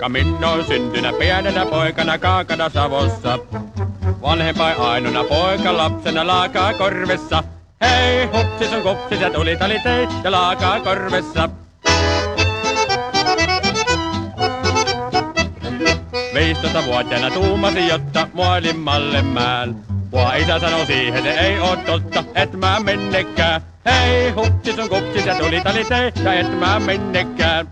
Ka minä on syntynä pienenä poikana kaakana Savossa. Vanhempain ainona poika lapsena laakaa korvessa. Hei, hupsis on kupsis ja tuli talitei ja laakaa korvessa. 15-vuotiaana tuumasin, jotta mua olin Mallemäel. Mua isä sanoi siihen, se ei oo totta, et mä mennekään. Hei, hupsis on kupsis ja tuli talitei ja et mä mennekään.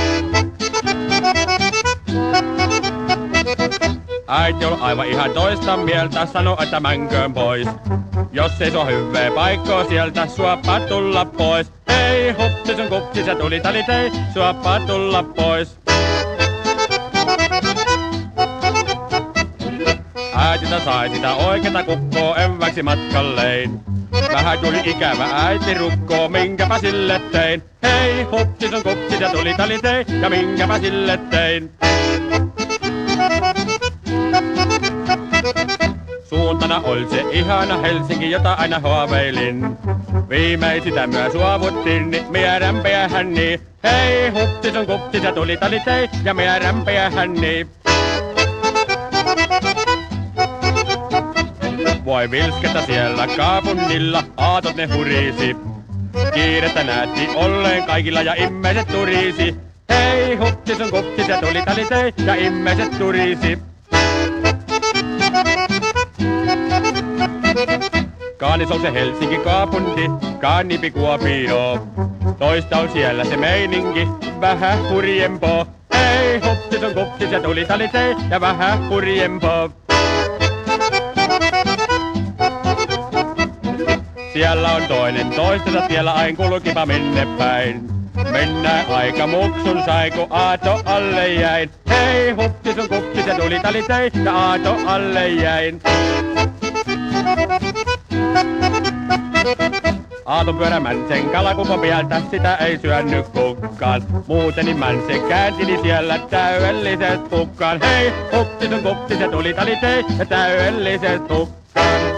Äiti on aivan ihan toista mieltä, sano että mänköön pois. Jos ei se oo hyvää paikkoa sieltä, suoppa tulla pois. Hei, hupsis on kupsis ja tuli talitei, suoppa tulla pois. Äitiltä sai sitä oikeeta kukkoa enväksi matkallein. Vähän tuli ikävä äiti rukkoo, minkäpä sille tein. Hei, hupsis on kupsis ja tuli talitei ja minkäpä sille tein. Suuntana oli se ihana Helsinki, jota aina haaveilin. Viimein sitä myös suovuttiin, niin mie rämpeähän niin. Hei, hupsis on kupsis ja tuli talitei ja mie rämpeähän niin. Voi vilskettä siellä kaupungilla, aatot ne hurisi. Kiirettä näytti olleen kaikilla ja ihmiset turisi. Hei, hupsis on kupsis ja tuli talitei ja ihmiset turisi. Kaanis on se Helsinki kaupunki, kaanipi Kuopio. Toista on siellä se meininki, vähän hurjempoo. Hei, hupsis on kupsis ja tuli talitei ja vähän hurjempoo. Siellä on toinen toistensa tiellä ain kulkipa minne päin. Mennään aika muksun sai kun aato alle jäin. Hei, hupsis on kupsis ja tuli talitei ja aato alle jäin. Aaton pyörä Mänsen kalakupon pieltä, sitä ei syönyt kukaan. Muuten Mänse kääntili siellä täydelliset pukkaan. Hei, hupsis on kupsis ja tuli talitei ja täydelliset pukkaan.